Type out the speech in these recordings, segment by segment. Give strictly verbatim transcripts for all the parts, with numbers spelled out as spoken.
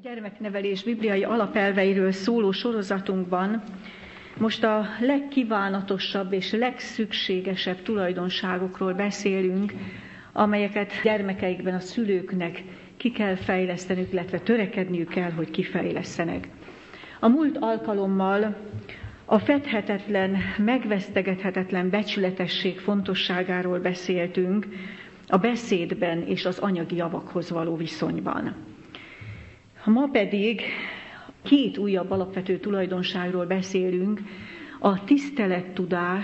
Gyermeknevelés bibliai alapelveiről szóló sorozatunkban most a legkívánatosabb és legszükségesebb tulajdonságokról beszélünk, amelyeket gyermekeikben a szülőknek ki kell fejlesztenük, illetve törekedniük kell, hogy kifejlesztenek. A múlt alkalommal a fedhetetlen, megvesztegethetetlen becsületesség fontosságáról beszéltünk a beszédben és az anyagi javakhoz való viszonyban. Ma pedig két újabb alapvető tulajdonságról beszélünk, a tisztelettudás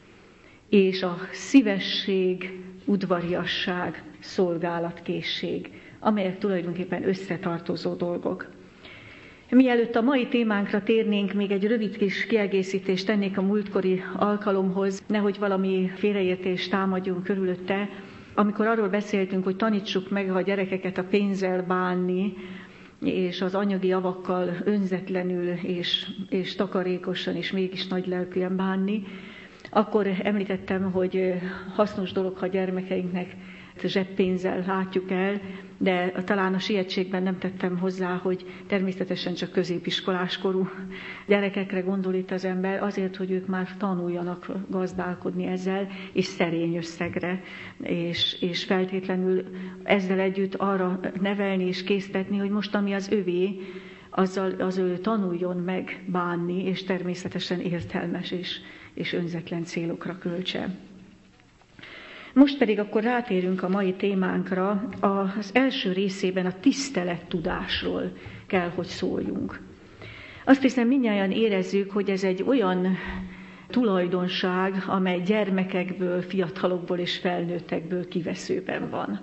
és a szívesség, udvariasság, szolgálatkészség, amelyek tulajdonképpen összetartozó dolgok. Mielőtt a mai témánkra térnénk, még egy rövid kis kiegészítést tennék a múltkori alkalomhoz, nehogy valami félreértés támadjon körülötte. Amikor arról beszéltünk, hogy tanítsuk meg a gyerekeket a pénzzel bánni, és az anyagi javakkal önzetlenül és, és takarékosan és mégis nagylelkűen bánni, akkor említettem, hogy hasznos dolog, ha gyermekeinknek zseppénzzel látjuk el, de talán a sietségben nem tettem hozzá, hogy természetesen csak középiskolás korú gyerekekre gondol itt az ember, azért, hogy ők már tanuljanak gazdálkodni ezzel, és szerény összegre, és, és feltétlenül ezzel együtt arra nevelni és késztetni, hogy most ami az övé, azzal az ő tanuljon meg bánni, és természetesen értelmes és, és önzetlen célokra költse. Most pedig akkor rátérünk a mai témánkra, az első részében a tisztelettudásról kell, hogy szóljunk. Azt hiszem, mindnyájan érezzük, hogy ez egy olyan tulajdonság, amely gyermekekből, fiatalokból és felnőttekből kiveszőben van.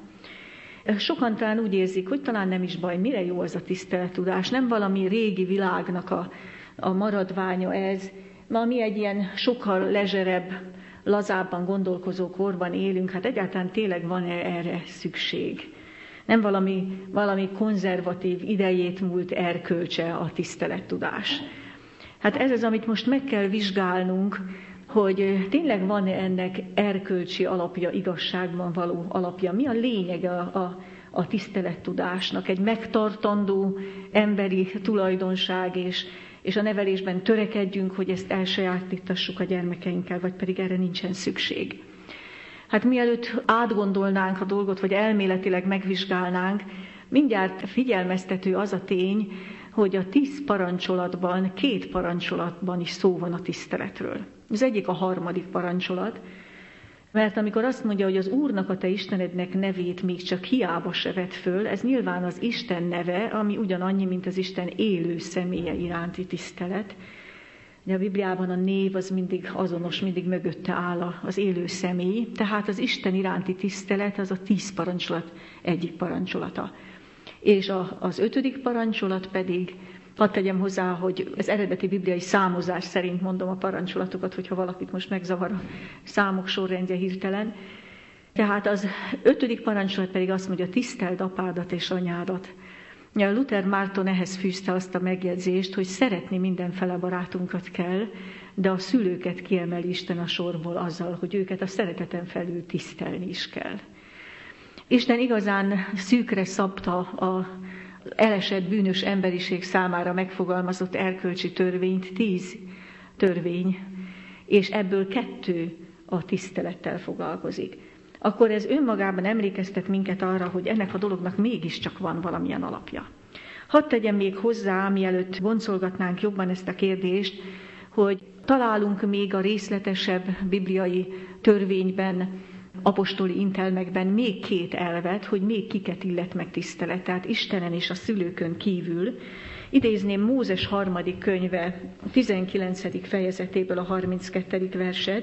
Sokan talán úgy érzik, hogy talán nem is baj, mire jó az a tisztelettudás, nem valami régi világnak a, a maradványa ez, ma mi egy ilyen sokkal lezserebb, lazábban gondolkozó korban élünk, hát egyáltalán tényleg van erre szükség. Nem valami, valami konzervatív, idejét múlt erkölcse a tisztelettudás. Hát ez az, amit most meg kell vizsgálnunk, hogy tényleg van ennek erkölcsi alapja, igazságban való alapja. Mi a lényege a, a, a tisztelettudásnak? Egy megtartandó emberi tulajdonság, és és a nevelésben törekedjünk, hogy ezt elsajátítassuk a gyermekeinkkel, vagy pedig erre nincsen szükség. Hát mielőtt átgondolnánk a dolgot, vagy elméletileg megvizsgálnánk, mindjárt figyelmeztető az a tény, hogy a tíz parancsolatban, két parancsolatban is szó van a tiszteletről. Az egyik a harmadik parancsolat, mert amikor azt mondja, hogy az Úrnak, a te Istenednek nevét még csak hiába se vedd föl, ez nyilván az Isten neve, ami ugyanannyi, mint az Isten élő személye iránti tisztelet. De a Bibliában a név az mindig azonos, mindig mögötte áll az élő személy, tehát az Isten iránti tisztelet az a tíz parancsolat egyik parancsolata. És a, az ötödik parancsolat pedig, hadd tegyem hozzá, hogy az eredeti bibliai számozás szerint mondom a parancsolatokat, hogyha valakit most megzavar a számok sorrendje hirtelen. Tehát az ötödik parancsolat pedig azt mondja, tiszteld apádat és anyádat. Luther Márton ehhez fűzte azt a megjegyzést, hogy szeretni mindenfele barátunkat kell, de a szülőket kiemeli Isten a sorból azzal, hogy őket a szereteten felül tisztelni is kell. Isten igazán szűkre szabta a elesett bűnös emberiség számára megfogalmazott erkölcsi törvényt, tíz törvény, és ebből kettő a tisztelettel foglalkozik. Akkor ez önmagában emlékeztet minket arra, hogy ennek a dolognak mégiscsak van valamilyen alapja. Hadd tegyem még hozzá, mielőtt boncolgatnánk jobban ezt a kérdést, hogy találunk még a részletesebb bibliai törvényben, apostoli intelmekben még két elvet, hogy még kiket illet meg tisztelet, tehát Istenen és a szülőkön kívül. Idézném Mózes harmadik könyve tizenkilencedik fejezetéből a harminckettedik verset.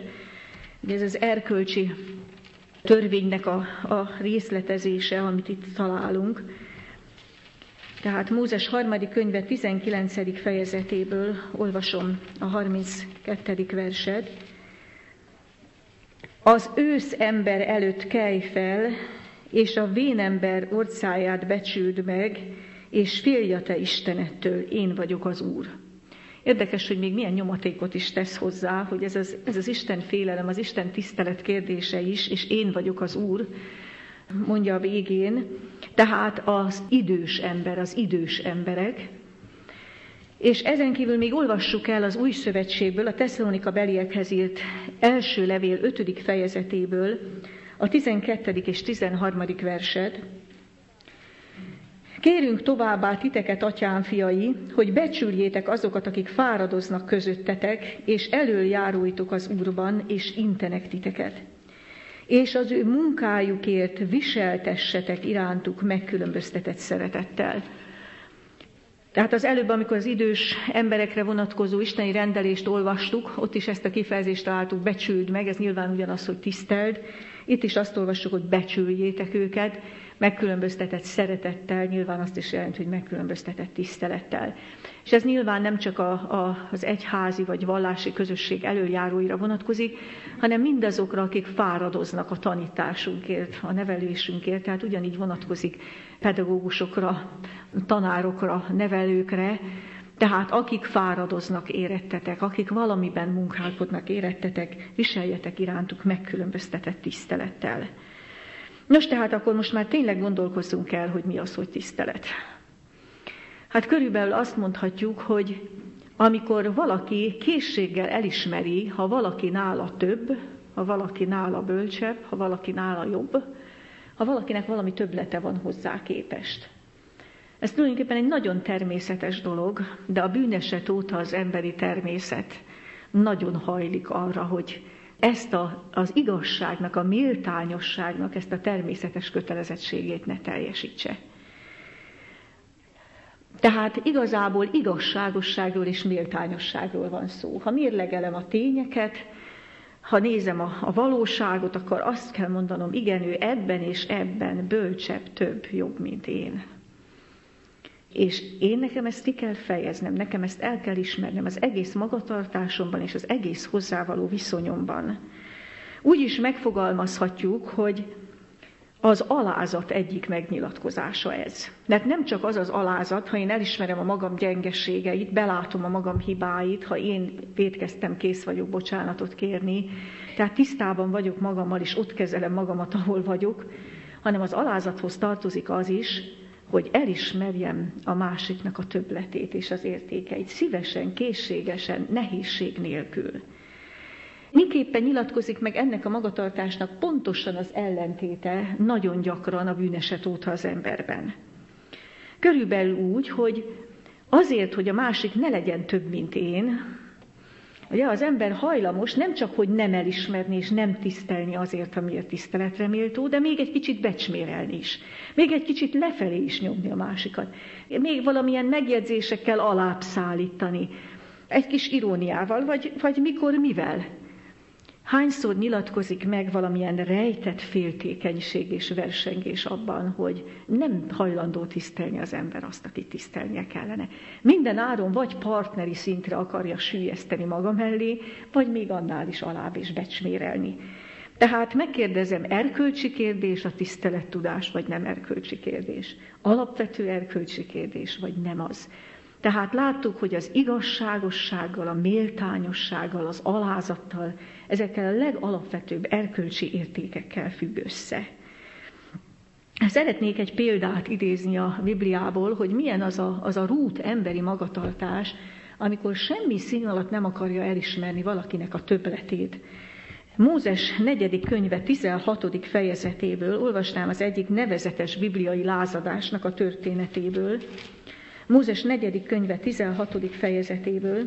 Ez az erkölcsi törvénynek a, a részletezése, amit itt találunk. Tehát Mózes harmadik könyve tizenkilencedik fejezetéből olvasom a harminckettedik verset. Az ősz ember előtt kelj fel, és a vénember orcáját becsüld meg, és félj a te Istenettől, én vagyok az Úr. Érdekes, hogy még milyen nyomatékot is tesz hozzá, hogy ez az, ez az Isten félelem, az Isten tisztelet kérdése is, és én vagyok az Úr. mondja a végén, tehát az idős ember, az idős emberek. És ezen kívül még olvassuk el az Új Szövetségből, a Tesszalonika beliekhez írt első levél ötödik fejezetéből a tizenkettedik és tizenharmadik verset. Kérünk továbbá titeket, atyám fiai, hogy becsüljétek azokat, akik fáradoznak közöttetek, és elöljáróitok az Úrban, és intenek titeket. És az ő munkájukért viseltessetek irántuk megkülönböztetett szeretettel. Tehát az előbb, amikor az idős emberekre vonatkozó isteni rendelést olvastuk, ott is ezt a kifejezést találtuk, becsüld meg, ez nyilván ugyanaz, hogy tiszteld. Itt is azt olvassuk, hogy becsüljétek őket, megkülönböztetett szeretettel, nyilván azt is jelenti, hogy megkülönböztetett tisztelettel. És ez nyilván nem csak a, a, az egyházi vagy vallási közösség elöljáróira vonatkozik, hanem mindazokra, akik fáradoznak a tanításunkért, a nevelésünkért, tehát ugyanígy vonatkozik pedagógusokra, tanárokra, nevelőkre, tehát akik fáradoznak érettetek, akik valamiben munkálkodnak érettetek, viseljetek irántuk megkülönböztetett tisztelettel. Nos, tehát akkor most már tényleg gondolkozzunk el, hogy mi az, hogy tisztelet. Hát körülbelül azt mondhatjuk, hogy amikor valaki készséggel elismeri, ha valaki nála több, ha valaki nála bölcsebb, ha valaki nála jobb, ha valakinek valami többlete van hozzá képest. Ez tulajdonképpen egy nagyon természetes dolog, de a bűneset óta az emberi természet nagyon hajlik arra, hogy ezt a, az igazságnak, a méltányosságnak ezt a természetes kötelezettségét ne teljesítse. Tehát igazából igazságosságról és méltányosságról van szó. Ha mérlegelem a tényeket, ha nézem a, a valóságot, akkor azt kell mondanom, igen, ő ebben és ebben bölcsebb, több, jobb, mint én. És én nekem ezt ki kell fejeznem, nekem ezt el kell ismernem az egész magatartásomban és az egész hozzávaló viszonyomban. Úgy is megfogalmazhatjuk, hogy az alázat egyik megnyilatkozása ez. Mert nem csak az az alázat, ha én elismerem a magam gyengeségeit, belátom a magam hibáit, ha én vétkeztem, kész vagyok bocsánatot kérni, tehát tisztában vagyok magammal, és ott kezelem magamat, ahol vagyok, hanem az alázathoz tartozik az is, hogy elismerjem a másiknak a többletét és az értékeit, szívesen, készségesen, nehézség nélkül. Miképpen nyilatkozik meg ennek a magatartásnak pontosan az ellentéte nagyon gyakran a bűneset óta az emberben. Körülbelül úgy, hogy azért, hogy a másik ne legyen több, mint én, ugye az ember hajlamos nem csak, hogy nem elismerni és nem tisztelni azért, amiért tiszteletre méltó, de még egy kicsit becsmérelni is. Még egy kicsit lefelé is nyomni a másikat. Még valamilyen megjegyzésekkel alább szállítani. Egy kis iróniával, vagy, vagy mikor, mivel. Hányszor nyilatkozik meg valamilyen rejtett féltékenység és versengés abban, hogy nem hajlandó tisztelni az ember azt, akit tisztelnie kellene. Minden áron vagy partneri szintre akarja süllyeszteni maga mellé, vagy még annál is alább és becsmérelni. Tehát megkérdezem, erkölcsi kérdés a tisztelettudás, vagy nem erkölcsi kérdés? Alapvető erkölcsi kérdés, vagy nem az? Tehát láttuk, hogy az igazságossággal, a méltányossággal, az alázattal, ezekkel a legalapvetőbb erkölcsi értékekkel függ össze. Szeretnék egy példát idézni a Bibliából, hogy milyen az a, az a rút emberi magatartás, amikor semmi szín alatt nem akarja elismerni valakinek a többletét. Mózes negyedik könyve tizenhatodik fejezetéből olvasnám az egyik nevezetes bibliai lázadásnak a történetéből. Mózes negyedik könyve tizenhatodik fejezetéből.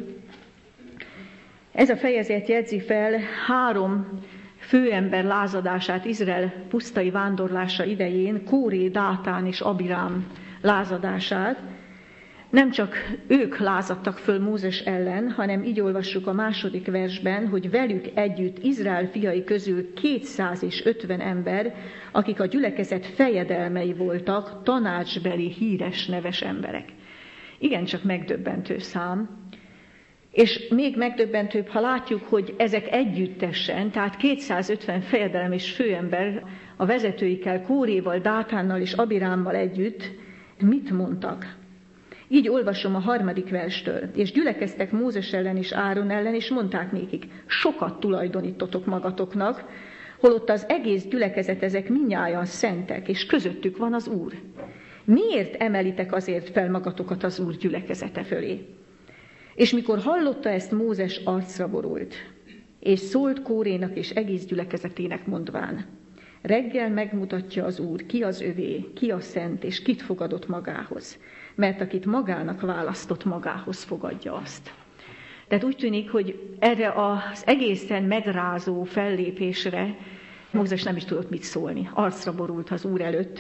Ez a fejezet jegyzi fel három főember lázadását Izrael pusztai vándorlása idején, Kóré, Dátán és Abirám lázadását. Nem csak ők lázadtak föl Mózes ellen, hanem így olvassuk a második versben, hogy velük együtt Izrael fiai közül kétszázötven ember, akik a gyülekezet fejedelmei voltak, tanácsbeli, híres, neves emberek. Igencsak megdöbbentő szám. És még megdöbbentőbb, ha látjuk, hogy ezek együttesen, tehát kétszázötven fejedelem és főember a vezetőikkel, Kóréval, Dátánnal és Abirámmal együtt mit mondtak. Így olvasom a harmadik verstől. És gyülekeztek Mózes ellen és Áron ellen, és mondták nékik, sokat tulajdonítotok magatoknak, holott az egész gyülekezet ezek mindnyájan szentek, és közöttük van az Úr. Miért emelitek azért fel magatokat az Úr gyülekezete fölé? És mikor hallotta ezt, Mózes arcra borult, és szólt Kórénak és egész gyülekezetének mondván: reggel megmutatja az Úr, ki az övé, ki a szent, és kit fogadott magához, mert akit magának választott, magához fogadja azt. Tehát úgy tűnik, hogy erre az egészen megrázó fellépésre Mózes nem is tudott mit szólni. Arcra borult az Úr előtt,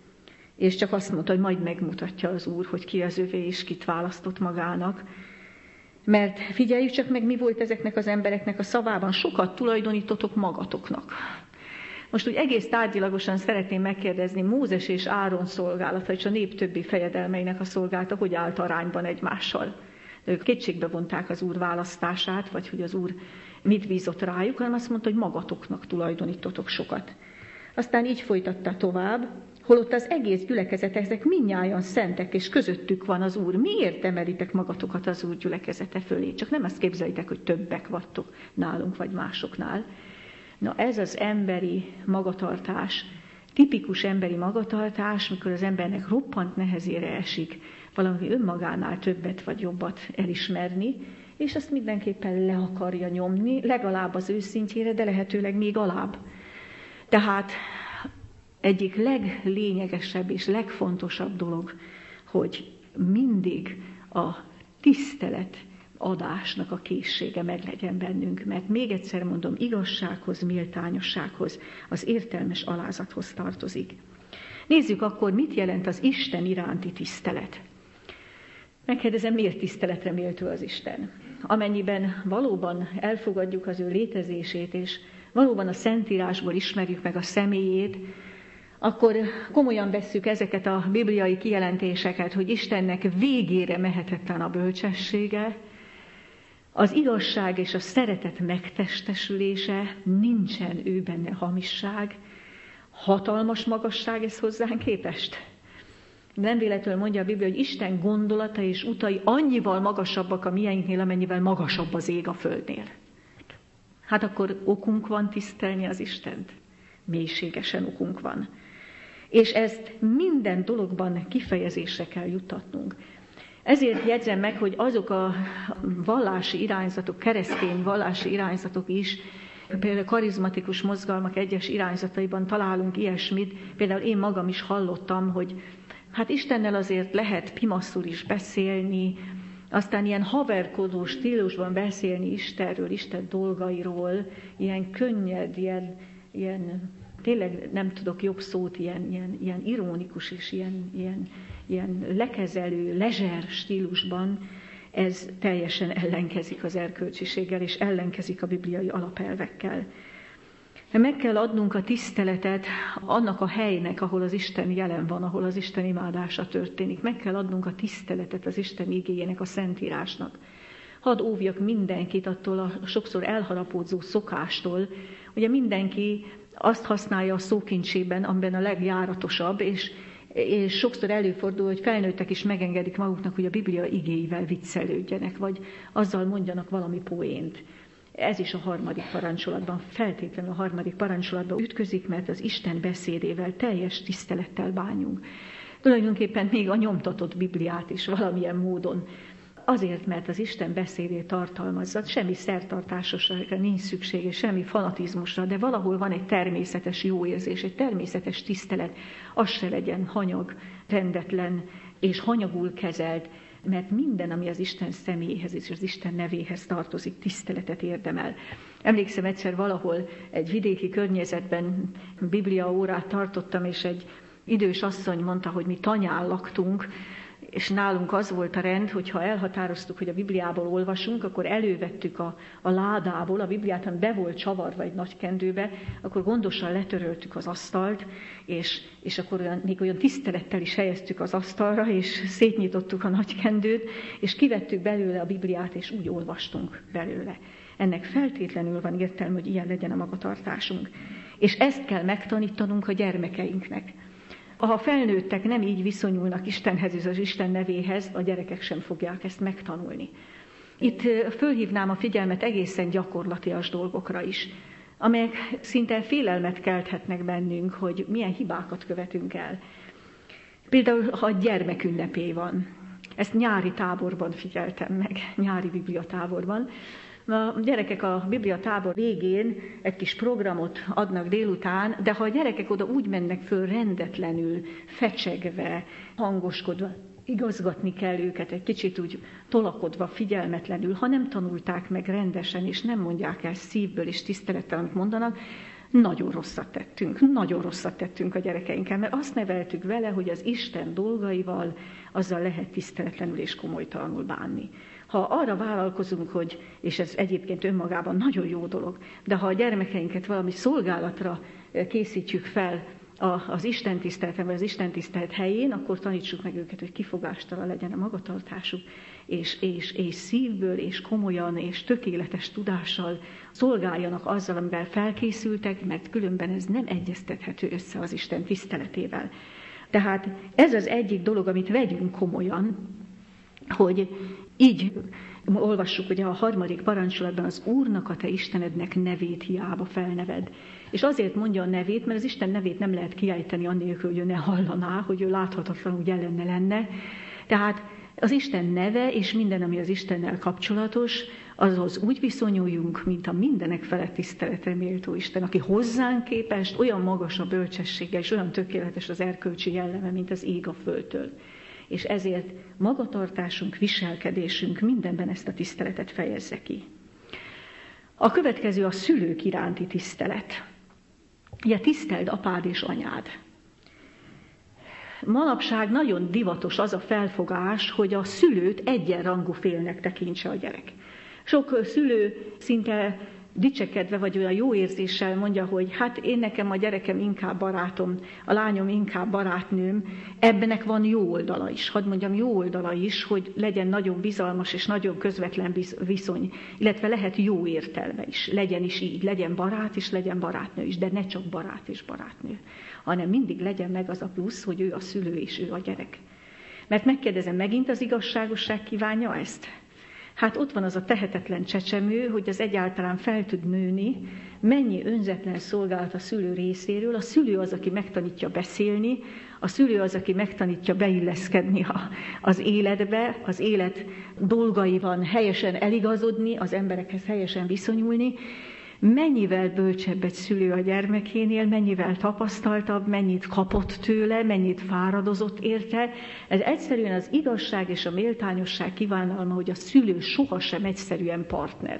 és csak azt mondta, hogy majd megmutatja az Úr, hogy ki az övé, és kit választott magának. Mert figyeljük csak meg, mi volt ezeknek az embereknek a szavában: sokat tulajdonítotok magatoknak. Most úgy egész tárgyilagosan szeretném megkérdezni, Mózes és Áron szolgálata és a nép többi fejedelmeinek a szolgálata hogy állt arányban egymással. De ők kétségbe vonták az Úr választását, vagy hogy az Úr mit bízott rájuk, hanem azt mondta, hogy magatoknak tulajdonítotok sokat. Aztán így folytatta tovább: holott az egész gyülekezet, ezek mindnyájan szentek, és közöttük van az Úr. Miért emelitek magatokat az Úr gyülekezete fölé? Csak nem azt képzeljétek, hogy többek vagytok nálunk vagy másoknál. Na ez az emberi magatartás, tipikus emberi magatartás, mikor az embernek roppant nehezére esik valami önmagánál többet vagy jobbat elismerni, és azt mindenképpen le akarja nyomni, legalább az ő szintjére, de lehetőleg még alább. Tehát egyik leglényegesebb és legfontosabb dolog, hogy mindig a tisztelet adásnak a készsége meglegyen bennünk, mert még egyszer mondom, igazsághoz, méltányossághoz, az értelmes alázathoz tartozik. Nézzük akkor, mit jelent az Isten iránti tisztelet. Megkérdezem, miért tiszteletre méltó az Isten? Amennyiben valóban elfogadjuk az ő létezését, és valóban a Szentírásból ismerjük meg a személyét, akkor komolyan vesszük ezeket a bibliai kijelentéseket, hogy Istennek végére mehetetlen a bölcsessége, az igazság és a szeretet megtestesülése, nincsen ő benne hamisság, hatalmas magasság ez hozzánk képest. Nem véletlenül mondja a Biblia, hogy Isten gondolata és utai annyival magasabbak a mieinknél, amennyivel magasabb az ég a földnél. Hát akkor okunk van tisztelni az Istent. Mélységesen okunk van. És ezt minden dologban kifejezésre kell juttatnunk. Ezért jegyzem meg, hogy azok a vallási irányzatok, keresztény vallási irányzatok is, például a karizmatikus mozgalmak egyes irányzataiban találunk ilyesmit. Például én magam is hallottam, hogy hát Istennel azért lehet pimaszul is beszélni, aztán ilyen haverkodó stílusban beszélni Istenről, Isten dolgairól, ilyen könnyed, ilyen, ilyen tényleg nem tudok jobb szót, ilyen, ilyen, ilyen ironikus és ilyen, ilyen, ilyen lekezelő, lezser stílusban, ez teljesen ellenkezik az erkölcsiséggel, és ellenkezik a bibliai alapelvekkel. Meg kell adnunk a tiszteletet annak a helynek, ahol az Isten jelen van, ahol az Isten imádása történik. Meg kell adnunk a tiszteletet az Isten igéjének, a Szentírásnak. Hadd óvjak mindenkit attól a sokszor elharapódzó szokástól. Ugye mindenki azt használja a szókincsében, amiben a legjáratosabb, és, és sokszor előfordul, hogy felnőttek is megengedik maguknak, hogy a Biblia igéivel viccelődjenek, vagy azzal mondjanak valami poént. Ez is a harmadik parancsolatban, feltétlenül a harmadik parancsolatban ütközik, mert az Isten beszédével teljes tisztelettel bánjunk. Tulajdonképpen még a nyomtatott Bibliát is valamilyen módon. Azért, mert az Isten beszédét tartalmazza, semmi szertartásosra nincs szüksége, semmi fanatizmusra, de valahol van egy természetes jóérzés, egy természetes tisztelet, az se legyen hanyag, rendetlen és hanyagul kezelt, mert minden, ami az Isten személyéhez és az Isten nevéhez tartozik, tiszteletet érdemel. Emlékszem, egyszer valahol egy vidéki környezetben Biblia órát tartottam, és egy idős asszony mondta, hogy mi tanyán laktunk, és nálunk az volt a rend, hogy ha elhatároztuk, hogy a Bibliából olvasunk, akkor elővettük a, a ládából a Bibliát, ami be volt csavarva egy nagy kendőbe, akkor gondosan letöröltük az asztalt, és, és akkor olyan, még olyan tisztelettel is helyeztük az asztalra, és szétnyitottuk a nagy kendőt, és kivettük belőle a Bibliát, és úgy olvastunk belőle. Ennek feltétlenül van értelme, hogy ilyen legyen a magatartásunk. És ezt kell megtanítanunk a gyermekeinknek. Ha a felnőttek nem így viszonyulnak Istenhez és az Isten nevéhez, a gyerekek sem fogják ezt megtanulni. Itt fölhívnám a figyelmet egészen gyakorlatias dolgokra is. amelyek szinte félelmet kelthetnek bennünk, hogy milyen hibákat követünk el. Például, ha gyermekünnepé van. Ezt nyári táborban figyeltem meg, nyári bibliatáborban. A gyerekek a bibliatábor végén egy kis programot adnak délután, de ha a gyerekek oda úgy mennek föl rendetlenül, fecsegve, hangoskodva, igazgatni kell őket, egy kicsit úgy tolakodva, figyelmetlenül, ha nem tanulták meg rendesen, és nem mondják el szívből és tisztelettel, amit mondanak, nagyon rosszat tettünk, nagyon rosszat tettünk a gyerekeinkkel, mert azt neveltük vele, hogy az Isten dolgaival azzal lehet tiszteletlenül és komolytalanul bánni. Ha arra vállalkozunk, hogy, és ez egyébként önmagában nagyon jó dolog, de ha a gyermekeinket valami szolgálatra készítjük fel az Isten tiszteleten, vagy az Isten tisztelet helyén, akkor tanítsuk meg őket, hogy kifogástalan legyen a magatartásuk, és, és, és szívből, és komolyan, és tökéletes tudással szolgáljanak azzal, amivel felkészültek, mert különben ez nem egyeztethető össze az Isten tiszteletével. Tehát ez az egyik dolog, amit vegyünk komolyan, hogy így olvassuk ugye a harmadik parancsolatban, az Úrnak, a te Istenednek nevét hiába felneved. És azért mondja a nevét, mert az Isten nevét nem lehet kiejteni annélkül, hogy ő ne hallaná, hogy ő láthatatlanul jelenne lenne. Tehát az Isten neve és minden, ami az Istennel kapcsolatos, azhoz úgy viszonyuljunk, mint a mindenek felett tiszteletre méltó Isten, aki hozzánk képest olyan magas a bölcsessége, és olyan tökéletes az erkölcsi jelleme, mint az ég a földtől. És ezért magatartásunk, viselkedésünk mindenben ezt a tiszteletet fejezze ki. A következő a szülők iránti tisztelet. Ugye tiszteld apád és anyád. Manapság nagyon divatos az a felfogás, hogy a szülőt egyenrangú félnek tekintse a gyerek. Sok szülő szinte dicsekedve vagy olyan jó érzéssel mondja, hogy hát én nekem a gyerekem inkább barátom, a lányom inkább barátnőm, ebbenek van jó oldala is. Hadd mondjam, jó oldala is, hogy legyen nagyon bizalmas és nagyon közvetlen viszony, illetve lehet jó értelme is. Legyen is így, legyen barát és legyen barátnő is, de ne csak barát és barátnő, hanem mindig legyen meg az a plusz, hogy ő a szülő és ő a gyerek. Mert megkérdezem, megint az igazságosság kívánja ezt? Hát ott van az a tehetetlen csecsemő, hogy az egyáltalán fel tud nőni, mennyi önzetlen szolgálat a szülő részéről. A szülő az, aki megtanítja beszélni, a szülő az, aki megtanítja beilleszkedni a, az életbe, az élet dolgaiban helyesen eligazodni, az emberekhez helyesen viszonyulni. Mennyivel bölcsebb egy szülő a gyermekénél, mennyivel tapasztaltabb, mennyit kapott tőle, mennyit fáradozott érte. Ez egyszerűen az igazság és a méltányosság kívánalma, hogy a szülő sohasem egyszerűen partner.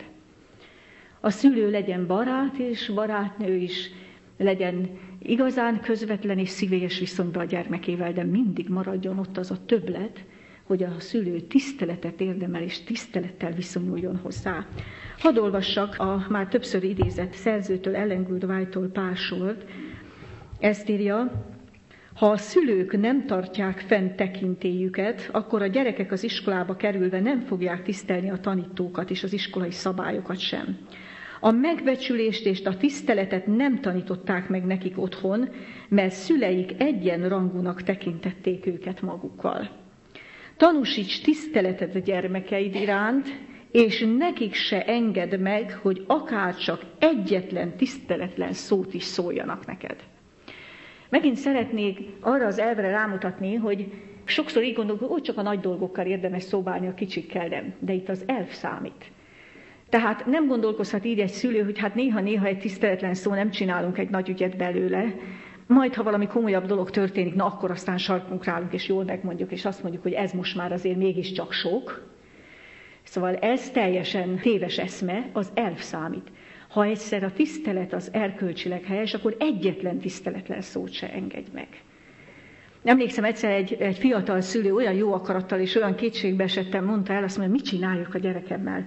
A szülő legyen barát és barátnő is, legyen igazán közvetlen és szívélyes viszonyban a gyermekével, de mindig maradjon ott az a többlet, hogy a szülő tiszteletet érdemel és tisztelettel viszonyuljon hozzá. Hadd olvassak a már többször idézett szerzőtől, Ellen Good White-tól pár sort. Ezt írja: ha a szülők nem tartják fenn tekintélyüket, akkor a gyerekek az iskolába kerülve nem fogják tisztelni a tanítókat és az iskolai szabályokat sem. A megbecsülést és a tiszteletet nem tanították meg nekik otthon, mert szüleik egyenrangúnak tekintették őket magukkal. Tanúsíts tiszteletet a gyermekeid iránt, és nekik se engedd meg, hogy akárcsak egyetlen tiszteletlen szót is szóljanak neked. Megint szeretnék arra az elvre rámutatni, hogy sokszor így gondolok, hogy úgy csak a nagy dolgokkal érdemes szóbálni, a kicsikkel nem, de itt az elv számít. Tehát nem gondolkozhat így egy szülő, hogy hát néha-néha egy tiszteletlen szó, nem csinálunk egy nagy ügyet belőle, majd, ha valami komolyabb dolog történik, na akkor aztán sarkunk rálunk, és jól megmondjuk, és azt mondjuk, hogy ez most már azért mégiscsak sok. Szóval ez teljesen téves eszme, az elv számít. Ha egyszer a tisztelet az erkölcsileg helyes, akkor egyetlen tiszteletlen szót se engedj meg. Emlékszem, egyszer egy, egy fiatal szülő olyan jó akarattal és olyan kétségbe esettem mondta el, azt mondja, mit csináljuk a gyerekemmel.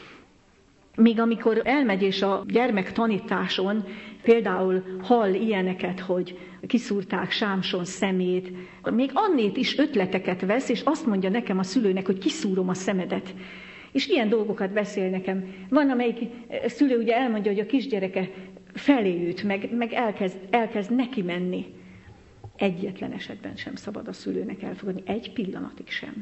Míg amikor elmegy és a gyermek tanításon például hall ilyeneket, hogy kiszúrták Sámson szemét, még annét is ötleteket vesz, és azt mondja nekem a szülőnek, hogy kiszúrom a szemedet. És ilyen dolgokat beszél nekem. Van, amelyik szülő ugye elmondja, hogy a kisgyereke felé üt, meg, meg elkezd, elkezd neki menni. Egyetlen esetben sem szabad a szülőnek elfogadni, egy pillanatig sem.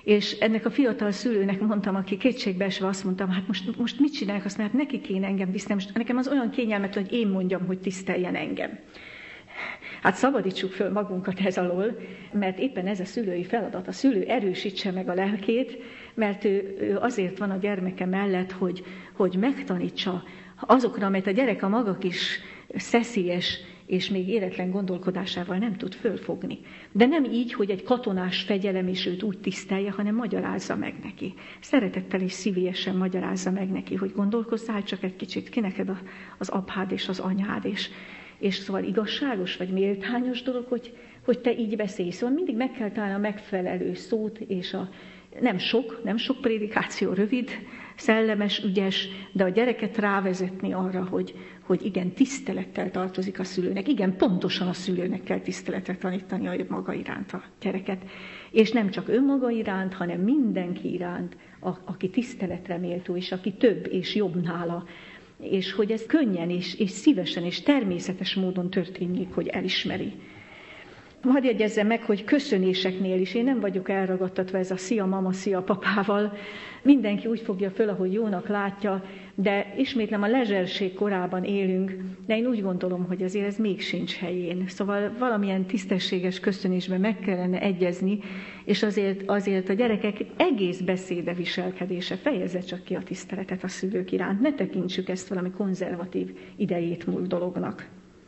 És ennek a fiatal szülőnek mondtam, aki kétségbeesve azt mondtam, hát most, most mit csinálják, azt mondja, hát neki kéne engem tisztelni, most nekem az olyan kényelmetlen, hogy én mondjam, hogy tiszteljen engem. Hát szabadítsuk föl magunkat ez alól, mert éppen ez a szülői feladat. A szülő erősítse meg a lelkét, mert ő, ő azért van a gyermeke mellett, hogy, hogy megtanítsa azokra, amelyet a gyerek a maga kis szeszélyes és még éretlen gondolkodásával nem tud fölfogni. De nem így, hogy egy katonás fegyelem is őt úgy tisztelje, hanem magyarázza meg neki. Szeretettel és szívélyesen magyarázza meg neki, hogy gondolkozzál csak egy kicsit, ki neked az apád és az anyád, és, és szóval igazságos vagy méltányos dolog, hogy, hogy te így beszélj. Szóval mindig meg kell találni a megfelelő szót, és a, nem sok, nem sok prédikáció, rövid, szellemes, ügyes, de a gyereket rávezetni arra, hogy, hogy igen, tisztelettel tartozik a szülőnek. Igen, pontosan a szülőnek kell tiszteletet tanítani a maga iránt a gyereket. És nem csak önmaga iránt, hanem mindenki iránt, a, aki tiszteletre méltó, és aki több és jobb nála. És hogy ez könnyen és, és szívesen és természetes módon történik, hogy elismeri. Hadd jegyezzem meg, hogy köszönéseknél is én nem vagyok elragadtatva ez a szia mama, szia papával. Mindenki úgy fogja föl, ahogy jónak látja, de ismétlem a lezserség korában élünk, de én úgy gondolom, hogy azért ez még sincs helyén. Szóval valamilyen tisztességes köszönésben meg kellene egyezni, és azért, azért a gyerekek egész beszéde, viselkedése fejezze csak ki a tiszteletet a szülők iránt. Ne tekintsük ezt valami konzervatív, idejét múlt dolognak.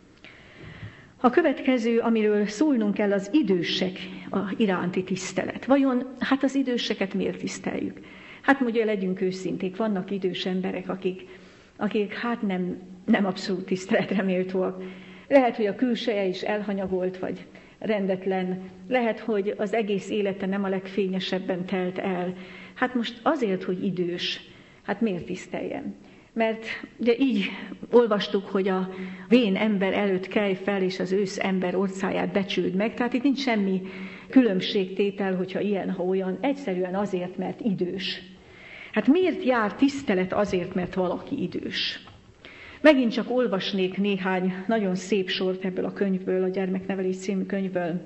A következő, amiről szólnunk kell, az idősek iránti tisztelet. Vajon, hát az időseket miért tiszteljük? Hát ugye legyünk őszinték, vannak idős emberek, akik, akik hát nem, nem abszolút tiszteletre méltóak. Lehet, hogy a külseje is elhanyagolt, vagy rendetlen. Lehet, hogy az egész élete nem a legfényesebben telt el. Hát most azért, hogy idős, hát miért tiszteljem? Mert ugye így olvastuk, hogy a vén ember előtt kelj fel, és az ősz ember orcáját becsüld meg. Tehát itt nincs semmi különbségtétel, hogyha ilyen, ha olyan. Egyszerűen azért, mert idős. Hát miért jár tisztelet azért, mert valaki idős? Megint csak olvasnék néhány nagyon szép sort ebből a könyvből, a Gyermeknevelés című könyvből.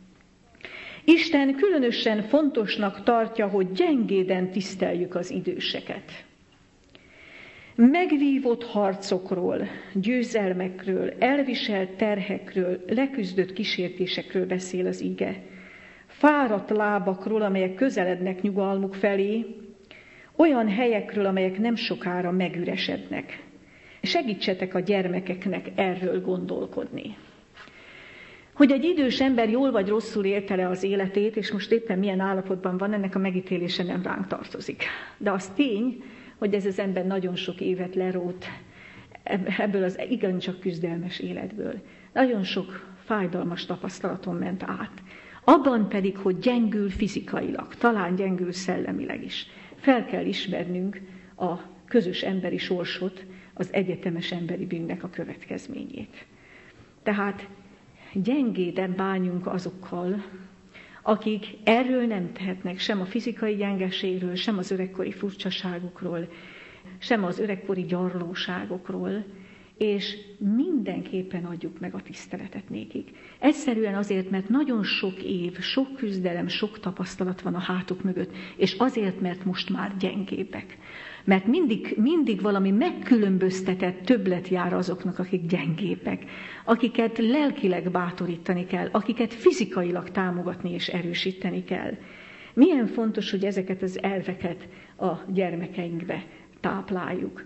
Isten különösen fontosnak tartja, hogy gyengéden tiszteljük az időseket. Megvívott harcokról, győzelmekről, elviselt terhekről, leküzdött kísértésekről beszél az ige. Fáradt lábakról, amelyek közelednek nyugalmuk felé, olyan helyekről, amelyek nem sokára megüresednek. Segítsetek a gyermekeknek erről gondolkodni. Hogy egy idős ember jól vagy rosszul élte le az életét, és most éppen milyen állapotban van, ennek a megítélése nem ránk tartozik. De az tény, hogy ez az ember nagyon sok évet lerót ebből az igencsak küzdelmes életből. Nagyon sok fájdalmas tapasztalaton ment át. Abban pedig, hogy gyengül fizikailag, talán gyengül szellemileg is. Fel kell ismernünk a közös emberi sorsot, az egyetemes emberi bűnnek a következményét. Tehát gyengéden bánjunk azokkal, akik erről nem tehetnek, sem a fizikai gyengeségről, sem az öregkori furcsaságokról, sem az öregkori gyarlóságokról, és mindenképpen adjuk meg a tiszteletet nékik. Egyszerűen azért, mert nagyon sok év, sok küzdelem, sok tapasztalat van a hátuk mögött, és azért, mert most már gyengébbek. Mert mindig, mindig valami megkülönböztetett többlet jár azoknak, akik gyengébbek, akiket lelkileg bátorítani kell, akiket fizikailag támogatni és erősíteni kell. Milyen fontos, hogy ezeket az elveket a gyermekeinkbe tápláljuk.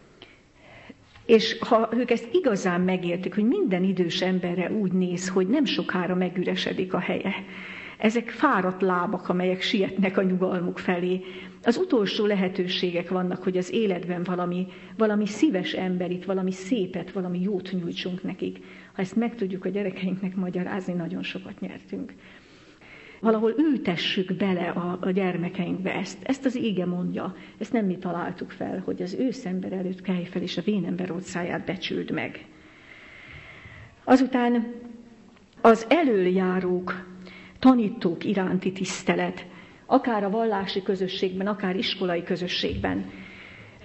És ha ők ezt igazán megértik, hogy minden idős emberre úgy néz, hogy nem sokára megüresedik a helye. Ezek fáradt lábak, amelyek sietnek a nyugalmuk felé. Az utolsó lehetőségek vannak, hogy az életben valami, valami szíves emberit, valami szépet, valami jót nyújtsunk nekik. Ha ezt meg tudjuk a gyerekeinknek magyarázni, nagyon sokat nyertünk. Valahol ültessük bele a, a gyermekeinkbe ezt. Ezt az ége mondja, ezt nem mi találtuk fel, hogy az őszember előtt kelj fel, és a vénember orcáját becsüld meg. Azután az elöljárók, tanítók iránti tisztelet, akár a vallási közösségben, akár iskolai közösségben.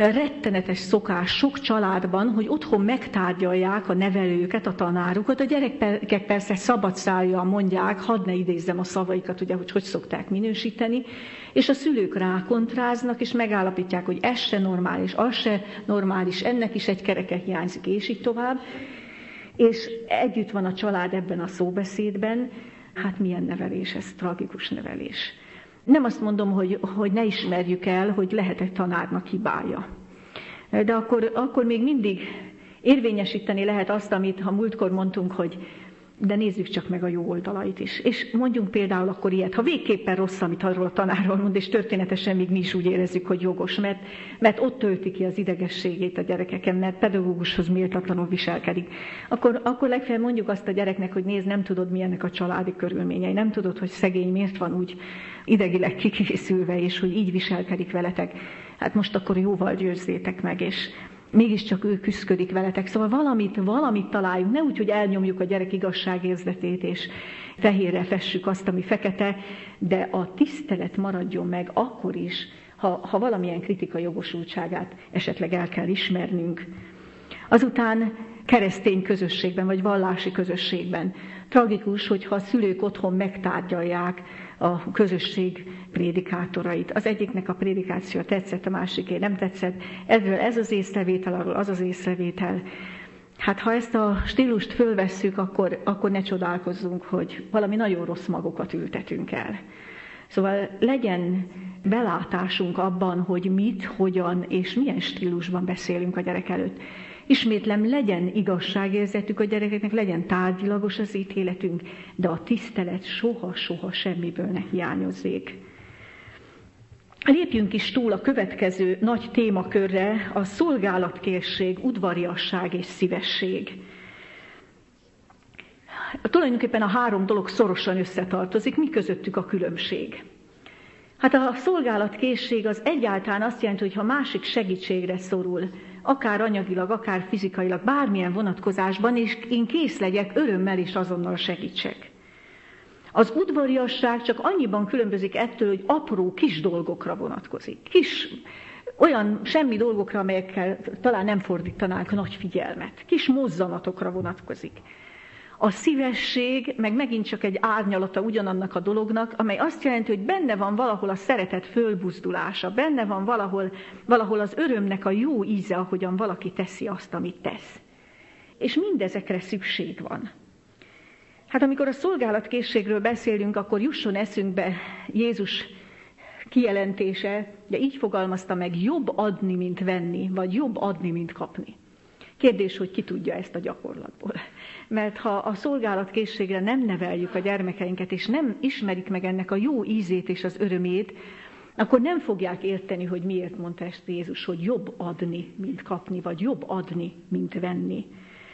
rettenetes szokás sok családban, hogy otthon megtárgyalják a nevelőket, a tanárokat, a gyerekek persze szabad szájjal mondják, hadd ne idézzem a szavaikat, ugye, hogy hogy szokták minősíteni, és a szülők rákontráznak, és megállapítják, hogy ez se normális, az se normális, ennek is egy kereke hiányzik, és így tovább. És együtt van a család ebben a szóbeszédben, hát milyen nevelés, ez tragikus nevelés. Nem azt mondom, hogy, hogy ne ismerjük el, hogy lehet egy tanárnak hibája. De akkor, akkor még mindig érvényesíteni lehet azt, amit ha múltkor mondtunk, hogy de nézzük csak meg a jó oldalait is. És mondjunk például akkor ilyet, ha végképpen rossz, amit arról a tanárról mond, és történetesen még mi is úgy érezzük, hogy jogos, mert, mert ott tölti ki az idegességét a gyerekeken, mert pedagógushoz méltatlanul viselkedik. Akkor, akkor legfeljebb mondjuk azt a gyereknek, hogy nézd, nem tudod, milyenek a családi körülményei, nem tudod, hogy szegény miért van úgy idegileg kikészülve, és hogy így viselkedik veletek. Hát most akkor jóval győzzétek meg, és mégiscsak ő küszködik veletek. Szóval valamit, valamit találjunk, ne úgy, hogy elnyomjuk a gyerek igazságérzetét, és fehérre fessük azt, ami fekete, de a tisztelet maradjon meg akkor is, ha, ha valamilyen kritika jogosultságát esetleg el kell ismernünk. Azután keresztény közösségben, vagy vallási közösségben. Tragikus, hogyha a szülők otthon megtárgyalják a közösség prédikátorait. Az egyiknek a prédikáció tetszett, a másiké nem tetszett. Erről ez az észrevétel, arról az az észrevétel. Hát ha ezt a stílust fölvesszük, akkor, akkor ne csodálkozzunk, hogy valami nagyon rossz magokat ültetünk el. Szóval legyen belátásunk abban, hogy mit, hogyan és milyen stílusban beszélünk a gyerek előtt. Ismétlem, legyen igazságérzetük a gyerekeknek, legyen tárgyilagos az ítéletünk, de a tisztelet soha-soha semmiből ne hiányozzék. Lépjünk is túl a következő nagy témakörre, a szolgálatkészség, udvariasság és szívesség. Tulajdonképpen a három dolog szorosan összetartozik, mi közöttük a különbség. Hát a szolgálatkészség az egyáltalán azt jelenti, hogy ha másik segítségre szorul, akár anyagilag, akár fizikailag, bármilyen vonatkozásban, és én kész legyek, örömmel és azonnal segítsek. Az udvariasság csak annyiban különbözik ettől, hogy apró, kis dolgokra vonatkozik. Kis, olyan semmi dolgokra, amelyekkel talán nem fordítanánk nagy figyelmet. Kis mozzanatokra vonatkozik. A szívesség meg megint csak egy árnyalata ugyanannak a dolognak, amely azt jelenti, hogy benne van valahol a szeretet fölbuzdulása, benne van valahol, valahol az örömnek a jó íze, ahogyan valaki teszi azt, amit tesz. És mindezekre szükség van. Hát amikor a szolgálatkészségről beszélünk, akkor jusson eszünkbe Jézus kijelentése, de így fogalmazta meg, jobb adni, mint venni, vagy jobb adni, mint kapni. Kérdés, hogy ki tudja ezt a gyakorlatból. Mert ha a szolgálatkészségre nem neveljük a gyermekeinket, és nem ismerik meg ennek a jó ízét és az örömét, akkor nem fogják érteni, hogy miért mondta ezt Jézus, hogy jobb adni, mint kapni, vagy jobb adni, mint venni.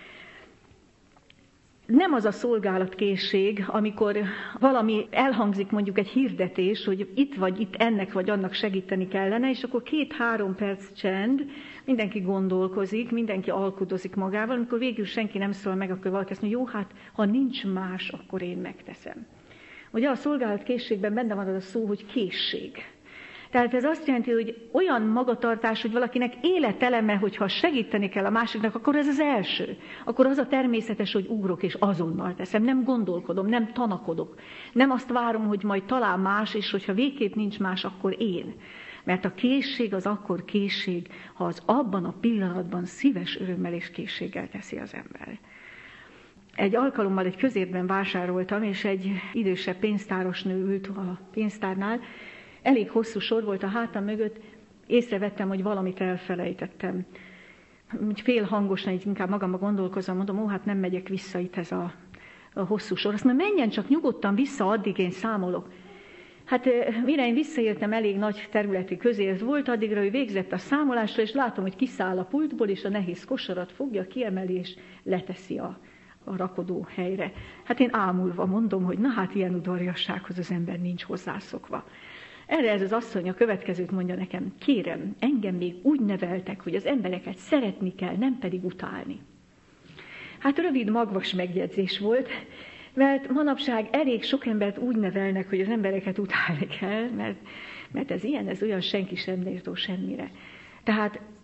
Nem az a szolgálatkészség, amikor valami elhangzik, mondjuk egy hirdetés, hogy itt vagy itt ennek vagy annak segíteni kellene, és akkor két-három perc csend, mindenki gondolkozik, mindenki alkudozik magával, amikor végül senki nem szól meg, akkor valaki azt mondja, jó, hát ha nincs más, akkor én megteszem. Ugye a szolgálatkészségben benne van az a szó, hogy készség. Tehát ez azt jelenti, hogy olyan magatartás, hogy valakinek életeleme, hogyha segíteni kell a másiknak, akkor ez az első. Akkor az a természetes, hogy ugrok és azonnal teszem. Nem gondolkodom, nem tanakodok. Nem azt várom, hogy majd talán más, és hogyha végképp nincs más, akkor én. Mert a készség az akkor készség, ha az abban a pillanatban szíves örömmel és készséggel teszi az ember. Egy alkalommal egy közértben vásároltam, és egy idősebb pénztáros nő ült a pénztárnál. Elég hosszú sor volt a hátam mögött, észrevettem, hogy valamit elfelejtettem. Fél hangosan, így inkább magamba gondolkozom, mondom, ó, hát nem megyek vissza itt ez a, a hosszú sor. Azt mondja, menjen csak nyugodtan vissza, addig én számolok. Hát mire én visszaértem, elég nagy területi közért volt, addigra ő végzett a számolásra, és látom, hogy kiszáll a pultból, és a nehéz kosarat fogja, kiemeli, és leteszi a, a rakodó helyre. Hát én ámulva mondom, hogy na hát ilyen udvariassághoz az ember nincs hozzászokva. Erre ez az asszony a következőt mondja nekem, kérem, engem még úgy neveltek, hogy az embereket szeretni kell, nem pedig utálni. Hát rövid, magvas megjegyzés volt, mert manapság elég sok embert úgy nevelnek, hogy az embereket utálni kell, mert, mert ez ilyen, ez olyan, senki sem méltó semmire. Tehát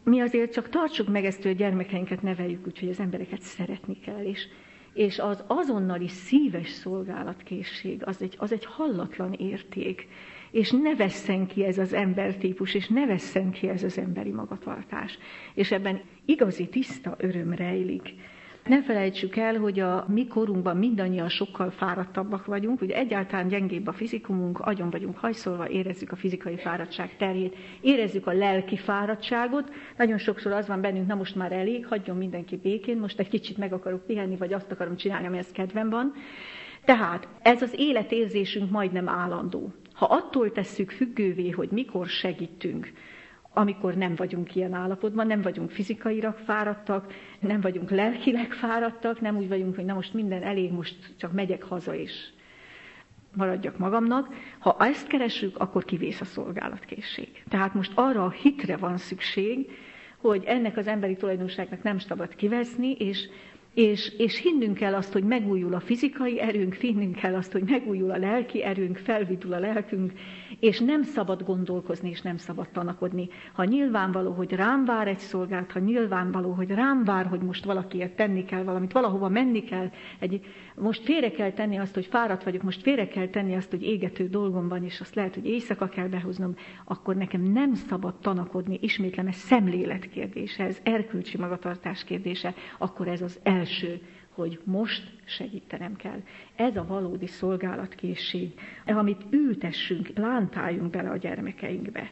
mi azért csak tartsuk meg ezt, hogy a gyermekeinket neveljük úgy, hogy az embereket szeretni kell, és, és az azonnali szíves szolgálatkészség, az egy, az egy hallatlan érték, és ne vesszen ki ez az embertípus, és ne vesszen ki ez az emberi magatartás. És ebben igazi tiszta öröm rejlik. Ne felejtsük el, hogy a mi korunkban mindannyian sokkal fáradtabbak vagyunk, ugye egyáltalán gyengébb a fizikumunk, agyon vagyunk hajszolva, érezzük a fizikai fáradtság terhét, érezzük a lelki fáradtságot. Nagyon sokszor az van bennünk, na most már elég, hagyjon mindenki békén, most egy kicsit meg akarok pihenni, vagy azt akarom csinálni, amihez kedvem van. Tehát ez az életérzésünk majdnem állandó. Ha attól tesszük függővé, hogy mikor segítünk, amikor nem vagyunk ilyen állapotban, nem vagyunk fizikailag fáradtak, nem vagyunk lelkileg fáradtak, nem úgy vagyunk, hogy na most minden elég, most csak megyek haza és maradjak magamnak. Ha ezt keresünk, akkor kivész a szolgálatkészség. Tehát most arra a hitre van szükség, hogy ennek az emberi tulajdonságnak nem szabad kiveszni, és És, és hinnünk kell azt, hogy megújul a fizikai erőnk, hinnünk kell azt, hogy megújul a lelki erőnk, felvidul a lelkünk, és nem szabad gondolkozni, és nem szabad tanakodni. Ha nyilvánvaló, hogy rám vár egy szolgálat, ha nyilvánvaló, hogy rám vár, hogy most valakiért tenni kell valamit, valahova menni kell, egy, most félre kell tenni azt, hogy fáradt vagyok, most félre kell tenni azt, hogy égető dolgom van, és azt lehet, hogy éjszaka kell behoznom, akkor nekem nem szabad tanakodni, ismétlem, ez szemlélet kérdése, ez erkölcsi magatartás kérdése, akkor ez az el első, hogy most segítenem kell. Ez a valódi szolgálatkészség, amit ültessünk, plántáljunk bele a gyermekeinkbe.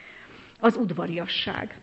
Az udvariasság.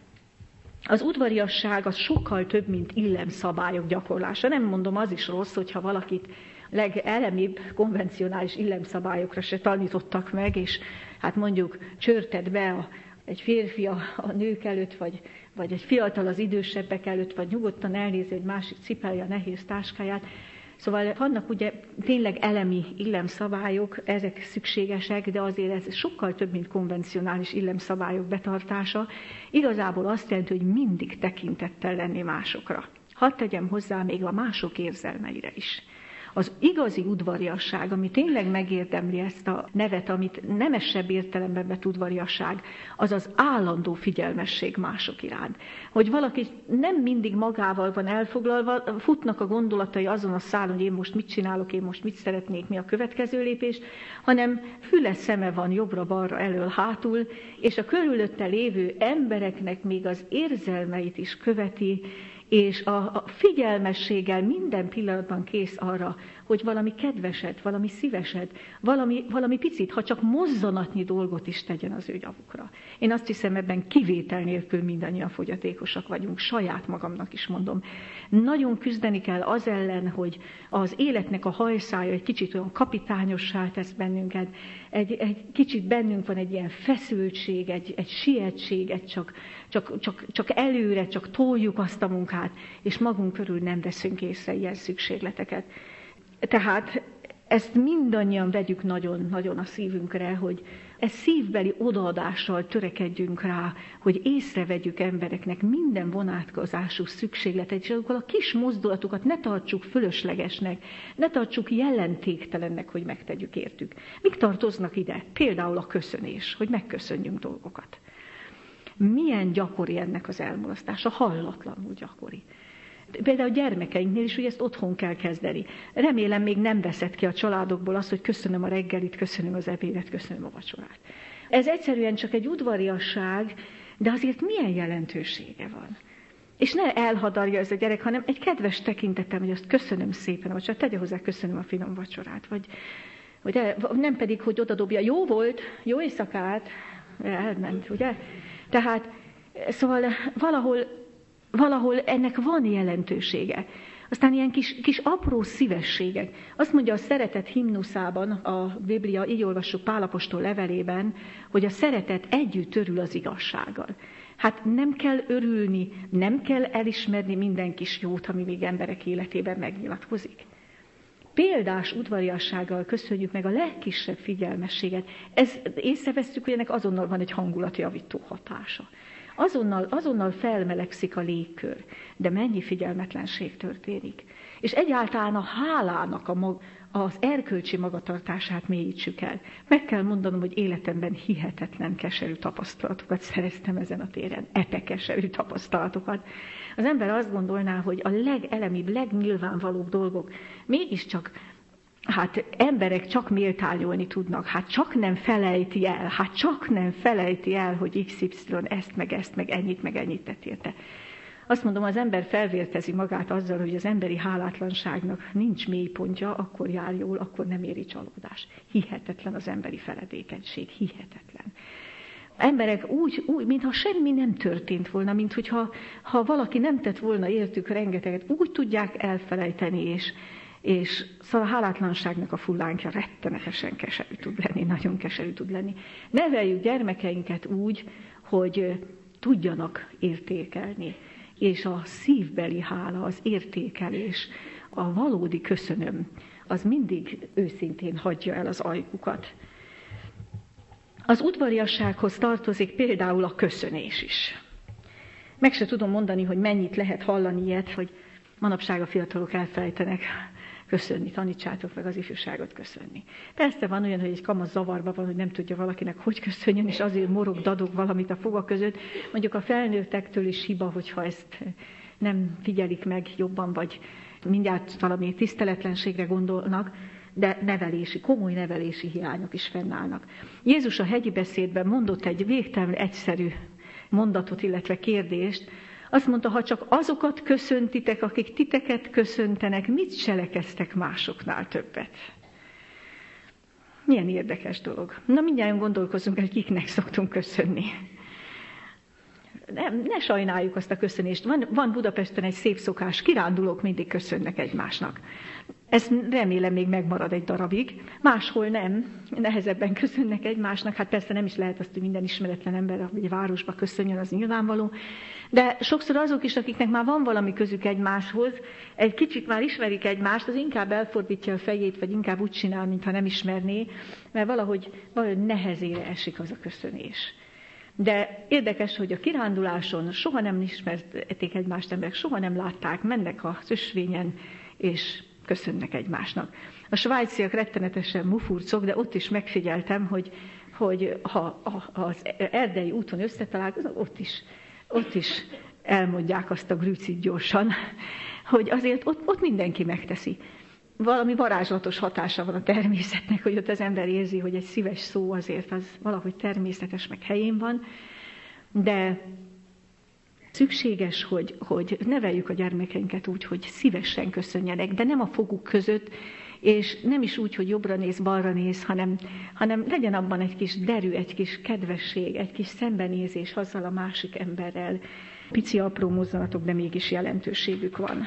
Az udvariasság az sokkal több, mint illemszabályok gyakorlása. Nem mondom, az is rossz, hogyha valakit legelemibb, konvencionális illemszabályokra se tanítottak meg, és hát mondjuk csörted be a egy férfi a, a nők előtt, vagy, vagy egy fiatal az idősebbek előtt, vagy nyugodtan elnézi, egy másik cipelje a nehéz táskáját. Szóval vannak ugye tényleg elemi illemszabályok, ezek szükségesek, de azért ez sokkal több, mint konvencionális illemszabályok betartása. Igazából azt jelenti, hogy mindig tekintettel lenni másokra. Hadd tegyem hozzá még a mások érzelmeire is. Az igazi udvariasság, ami tényleg megérdemli ezt a nevet, amit nemesebb értelemben vett udvariasság, az az állandó figyelmesség mások iránt. Hogy valaki nem mindig magával van elfoglalva, futnak a gondolatai azon a szálon, hogy én most mit csinálok, én most mit szeretnék, mi a következő lépés, hanem füle szeme van jobbra-balra, elől, hátul, és a körülötte lévő embereknek még az érzelmeit is követi, és a, a figyelmességgel minden pillanatban kész arra, hogy valami kedveset, valami szíveset, valami, valami picit, ha csak mozzanatnyi dolgot is tegyen az ő javukra. Én azt hiszem, ebben kivétel nélkül mindannyian fogyatékosak vagyunk, saját magamnak is mondom. Nagyon küzdeni kell az ellen, hogy az életnek a hajszája egy kicsit olyan kapitányossá tesz bennünket, egy, egy kicsit bennünk van egy ilyen feszültség, egy, egy sietség, egy csak, csak, csak, csak előre, csak toljuk azt a munkát, és magunk körül nem veszünk észre ilyen szükségleteket. Tehát ezt mindannyian vegyük nagyon-nagyon a szívünkre, hogy ez szívbeli odaadással törekedjünk rá, hogy észrevegyük embereknek minden vonatkozású szükségletet, és akkor a kis mozdulatokat ne tartsuk fölöslegesnek, ne tartsuk jelentéktelennek, hogy megtegyük értük. Mik tartoznak ide? Például a köszönés, hogy megköszönjünk dolgokat. Milyen gyakori ennek az elmulasztása? Hallatlanul gyakori. Például a gyermekeinknél is, hogy ezt otthon kell kezdeni. Remélem még nem veszed ki a családokból azt, hogy köszönöm a reggelit, köszönöm az ebédet, köszönöm a vacsorát. Ez egyszerűen csak egy udvariasság, de azért milyen jelentősége van. És ne elhadarja ez a gyerek, hanem egy kedves tekintetem, hogy azt köszönöm szépen a vacsorát, tegye hozzá, köszönöm a finom vacsorát. Vagy, vagy el, nem pedig, hogy odadobja, jó volt, jó éjszakát, elment, ugye? Tehát, szóval valahol Valahol ennek van jelentősége. Aztán ilyen kis, kis apró szívességek. Azt mondja a szeretet himnuszában, a Biblia, így olvassuk Pál apostol levelében, hogy a szeretet együtt örül az igazsággal. Hát nem kell örülni, nem kell elismerni minden kis jót, ami még emberek életében megnyilatkozik. Példás udvariassággal köszönjük meg a legkisebb figyelmességet. Ez, észrevesszük, hogy ennek azonnal van egy hangulatjavító hatása. Azonnal, azonnal felmelegszik a légkör, de mennyi figyelmetlenség történik. És egyáltalán a hálának a, mag, az erkölcsi magatartását mélyítsük el. Meg kell mondanom, hogy életemben hihetetlen keserű tapasztalatokat szereztem ezen a téren, epe keserű tapasztalatokat. Az ember azt gondolná, hogy a legelemibb, legnyilvánvalóbb dolgok mégiscsak, hát emberek csak méltányolni tudnak, hát csak nem felejti el, hát csak nem felejti el, hogy iksz ipszilon ezt, meg ezt, meg ennyit, meg ennyit tett érte. Azt mondom, az ember felvértezi magát azzal, hogy az emberi hálátlanságnak nincs mélypontja, akkor jár jól, akkor nem éri csalódás. Hihetetlen az emberi feledékenység, hihetetlen. Emberek úgy, úgy, mintha semmi nem történt volna, mint hogyha ha valaki nem tett volna értük rengeteget, úgy tudják elfelejteni, és, és szóval a hálátlanságnak a fullánkja rettenetesen keserű tud lenni, nagyon keserű tud lenni. Neveljük gyermekeinket úgy, hogy tudjanak értékelni. És a szívbeli hála, az értékelés, a valódi köszönöm, az mindig őszintén hagyja el az ajkukat. Az udvariassághoz tartozik például a köszönés is. Meg se tudom mondani, hogy mennyit lehet hallani ilyet, hogy manapság a fiatalok elfelejtenek köszönni, tanítsátok meg az ifjúságot köszönni. Persze van olyan, hogy egy kamasz zavarba van, hogy nem tudja valakinek, hogy köszönjön, és azért morog, dadog valamit a foga között. Mondjuk a felnőttektől is hiba, hogyha ezt nem figyelik meg jobban, vagy mindjárt valami tiszteletlenségre gondolnak, de nevelési, komoly nevelési hiányok is fennállnak. Jézus a hegyi beszédben mondott egy végtelenül egyszerű mondatot, illetve kérdést. Azt mondta, ha csak azokat köszöntitek, akik titeket köszöntenek, mit cselekeztek másoknál többet? Milyen érdekes dolog. Na, mindjárt gondolkozzunk, hogy kiknek szoktunk köszönni. Ne, ne sajnáljuk azt a köszönést. Van, van Budapesten egy szép szokás, kirándulók mindig köszönnek egymásnak. Ez remélem még megmarad egy darabig. Máshol nem, nehezebben köszönnek egymásnak. Hát persze nem is lehet azt, hogy minden ismeretlen ember, vagy városba köszönjön, az nyilvánvaló. De sokszor azok is, akiknek már van valami közük egymáshoz, egy kicsit már ismerik egymást, az inkább elfordítja a fejét, vagy inkább úgy csinál, mintha nem ismerné, mert valahogy, valahogy nehezére esik az a köszönés. De érdekes, hogy a kiránduláson soha nem ismerték egymást emberek, soha nem látták, mennek az ösvényen, és köszönnek egymásnak. A svájciak rettenetesen mufurcok, de ott is megfigyeltem, hogy, hogy ha az erdei úton összetalálkoznak, ott is, ott is elmondják azt a grücit gyorsan, hogy azért ott, ott mindenki megteszi. Valami varázslatos hatása van a természetnek, hogy ott az ember érzi, hogy egy szíves szó azért az valahogy természetes, meg helyén van, de szükséges, hogy, hogy neveljük a gyermekeinket úgy, hogy szívesen köszönjenek, de nem a foguk között, és nem is úgy, hogy jobbra néz, balra néz, hanem, hanem legyen abban egy kis derű, egy kis kedvesség, egy kis szembenézés azzal a másik emberrel. Pici apró mozzanatok, de mégis jelentőségük van.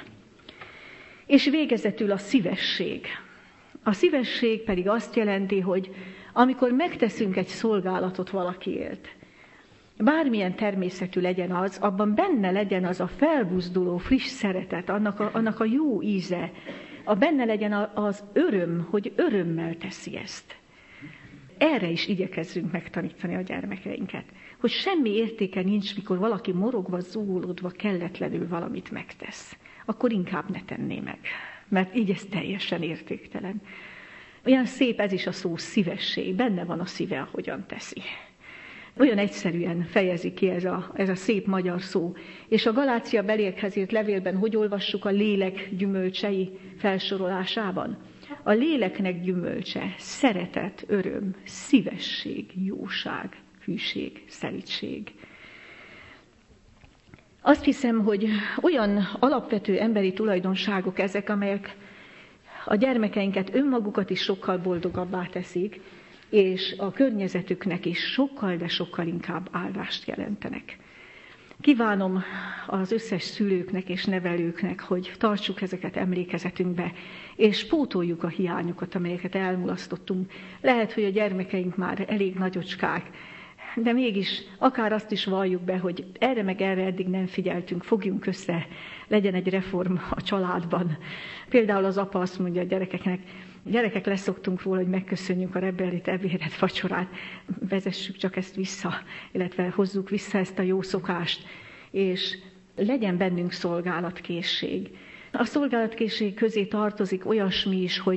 És végezetül a szívesség. A szívesség pedig azt jelenti, hogy amikor megteszünk egy szolgálatot valakiért, bármilyen természetű legyen az, abban benne legyen az a felbuzduló, friss szeretet, annak a, annak a jó íze, a benne legyen az öröm, hogy örömmel teszi ezt. Erre is igyekezzünk megtanítani a gyermekeinket, hogy semmi értéke nincs, mikor valaki morogva, zúgolódva, kelletlenül valamit megtesz. Akkor inkább ne tenné meg, mert így ez teljesen értéktelen. Olyan szép ez is a szó, szívesség, benne van a szíve, ahogyan teszi. Olyan egyszerűen fejezi ki ez a, ez a szép magyar szó. És a Galácia beliekhez írt levélben hogy olvassuk a lélek gyümölcsei felsorolásában? A léleknek gyümölcse, szeretet, öröm, szívesség, jóság, hűség, szelídség. Azt hiszem, hogy olyan alapvető emberi tulajdonságok ezek, amelyek a gyermekeinket, önmagukat is sokkal boldogabbá teszik, és a környezetüknek is sokkal, de sokkal inkább áldást jelentenek. Kívánom az összes szülőknek és nevelőknek, hogy tartsuk ezeket emlékezetünkbe, és pótoljuk a hiányokat, amelyeket elmulasztottunk. Lehet, hogy a gyermekeink már elég nagyocskák, de mégis akár azt is valljuk be, hogy erre meg erre eddig nem figyeltünk, fogjunk össze, legyen egy reform a családban. Például az apa azt mondja a gyerekeknek, gyerekek, leszoktunk róla, hogy megköszönjük a reggelit, ebédet, vacsorát, vezessük csak ezt vissza, illetve hozzuk vissza ezt a jó szokást, és legyen bennünk szolgálatkészség. A szolgálatkészség közé tartozik olyasmi is, hogy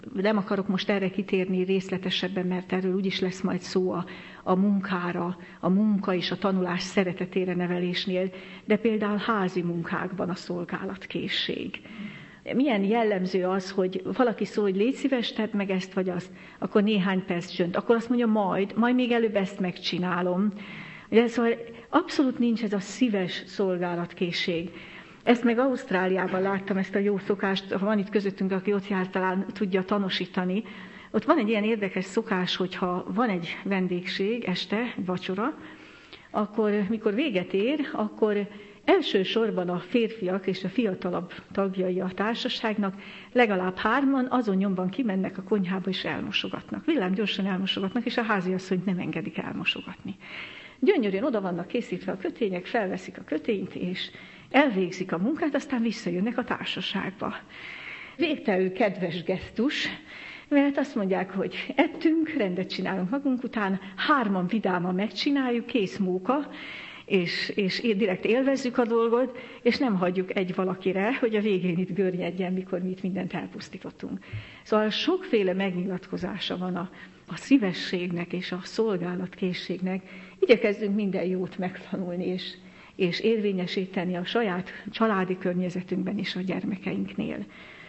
nem akarok most erre kitérni részletesebben, mert erről úgyis lesz majd szó a, a munkára, a munka és a tanulás szeretetére nevelésnél, de például házi munkákban a szolgálatkészség. Milyen jellemző az, hogy valaki szól, hogy légy szíves, tedd meg ezt vagy azt, akkor néhány perc csönd, akkor azt mondja majd, majd még előbb ezt megcsinálom. De szóval abszolút nincs ez a szíves szolgálatkészség. Ezt meg Ausztráliában láttam, ezt a jó szokást, ha van itt közöttünk, aki ott jár, talán tudja tanúsítani. Ott van egy ilyen érdekes szokás, hogyha van egy vendégség este, vacsora, akkor mikor véget ér, akkor elsősorban a férfiak és a fiatalabb tagjai a társaságnak legalább hárman azon nyomban kimennek a konyhába és elmosogatnak. Villám gyorsan elmosogatnak, és a háziasszonyt nem engedik elmosogatni. Gyönyörűen oda vannak készítve a kötények, felveszik a kötényt, és elvégzik a munkát, aztán visszajönnek a társaságba. Végtelenül kedves gesztus, mert azt mondják, hogy ettünk, rendet csinálunk magunk után, hárman vidáman megcsináljuk, kész móka, és, és direkt élvezzük a dolgot, és nem hagyjuk egy valakire, hogy a végén itt görnyedjen, mikor mi itt mindent elpusztítottunk. Szóval sokféle megnyilatkozása van a, a szívességnek és a szolgálatkészségnek. Igyekezzünk minden jót megtanulni, és, és érvényesíteni a saját családi környezetünkben és a gyermekeinknél.